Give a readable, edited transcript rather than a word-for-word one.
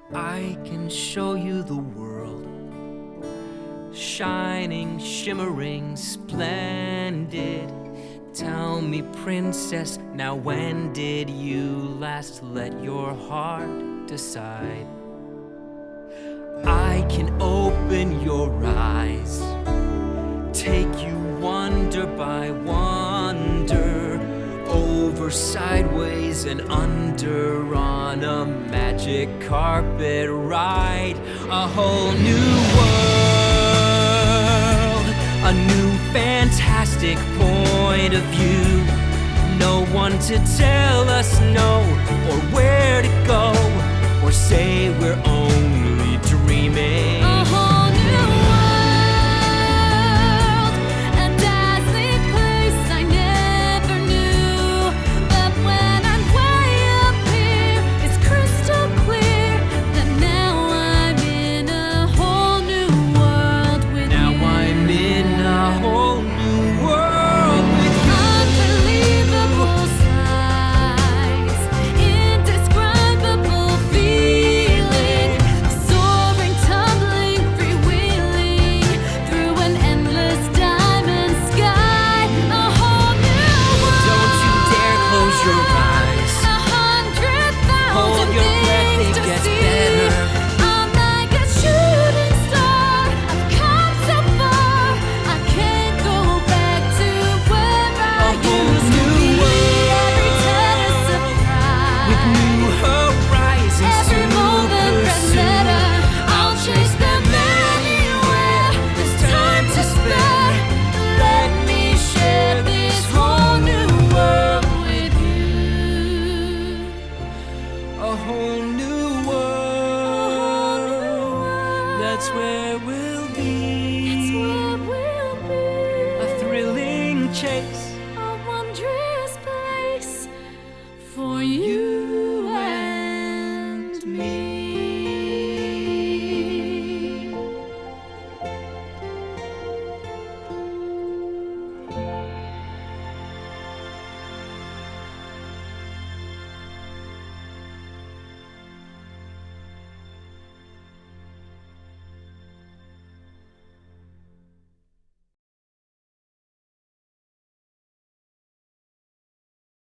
I can show you the world, shining, shimmering, splendid. Tell me, princess, now when did you last let your heart decide? I can open your eyes, take you wonder by wonder, over, sideways, and under, on a magic carpet ride. A whole new world, a new fantastic point of view. No one to tell us no, or where to go, or say we're only dreaming. A whole new world, a dazzling place I never knew. But when I'm way up here, it's crystal clear that now I'm in a whole new world with Now you. I'm in a whole new world with you. Unbelievable sights, indescribable feeling, soaring, tumbling, freewheeling through an endless diamond sky. A whole new world. Don't you dare close your eyes. 100,000 Hold your breath, things it to gets see. better. I'm like a shooting star. I've come so far. I can't go back to where I whole used to new be. world. Every turn a surprise. With new horizons Every to moment red pursue. letter. I'll chase them anywhere. There's time to spare. Let me share this whole new world with you. A whole new world. That's where we'll be. That's where we'll be. A thrilling chase